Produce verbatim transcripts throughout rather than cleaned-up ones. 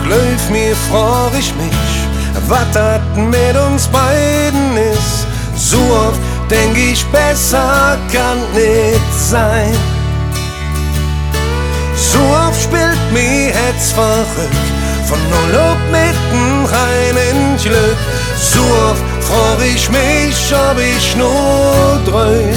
Glaub mir, frag ich mich, was dat mit uns beiden ist. So oft denk ich, besser kann nicht sein. So oft spielt mir Herz verrückt, von null auf mitten rein in Glück. So oft frag ich mich, ob ich nur dröm,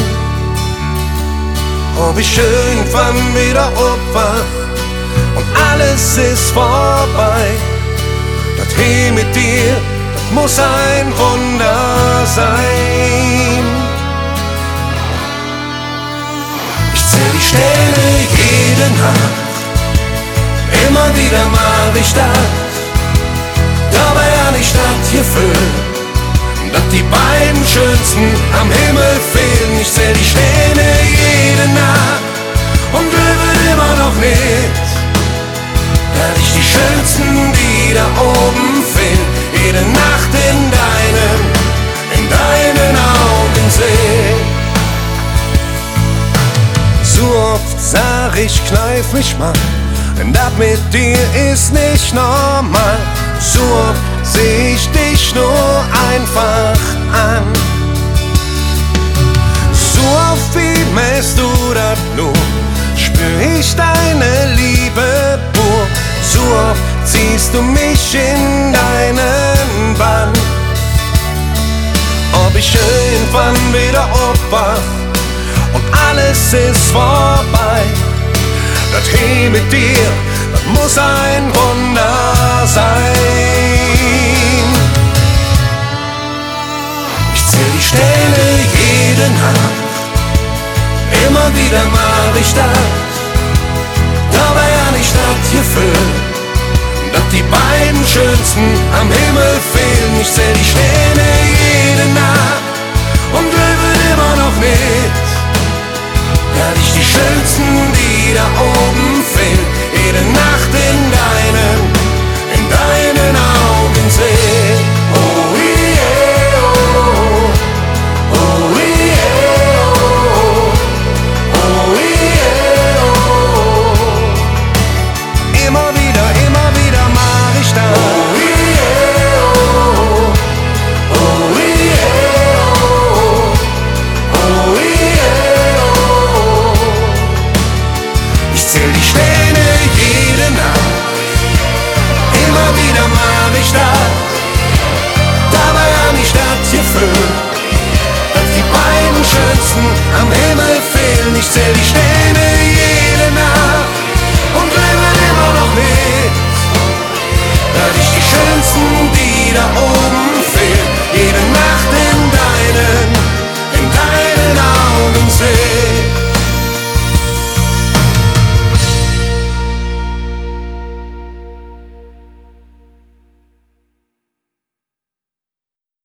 ob ich irgendwann wieder aufwach und alles ist vorbei. Das He mit dir, das muss ein Wunder sein. Ich zähl die Sterne jede Nacht, immer wieder mach ich das, dabei an die Stadt gefüllt, dass die beiden schönsten am Himmel fehlen. Ich zähl die Sterne jede Nacht und löwe immer noch nicht, dass ich die schönsten, die da oben fehlen, jede Nacht in deinen, in deinen Augen seh. So oft sag ich, kneif mich mal, denn das mit dir ist nicht normal. So oft seh ich dich nur einfach an. So oft wie messt du das nur, spür ich deine Liebe pur. So oft ziehst du mich in deinen Bann. Ob ich irgendwann wieder aufwach und alles ist vorbei, das He mit dir, das muss ein Wunder sein. Ich zähl die Sterne jede Nacht, immer wieder mach ich das, dabei an die Stadt gefüllt, dass die beiden schönsten am Himmel fehlen. Ich zähl die Sterne jede Nacht und löwe immer noch nicht, dass ich die schönsten, die da oben fehlen, jede Nacht in deinen, in deinen Augen seh. Oh yeah, oh, oh yeah, oh, oh yeah, oh. Immer wieder, immer wieder mach ich das. Oh yeah, oh, oh yeah, oh, oh yeah, oh. Ich zähl die Sterne jede Nacht, immer wieder mach ich das, dabei an die Stadt gefüllt, dass die beiden schönsten am Himmel fehlen. Ich zähl die Sterne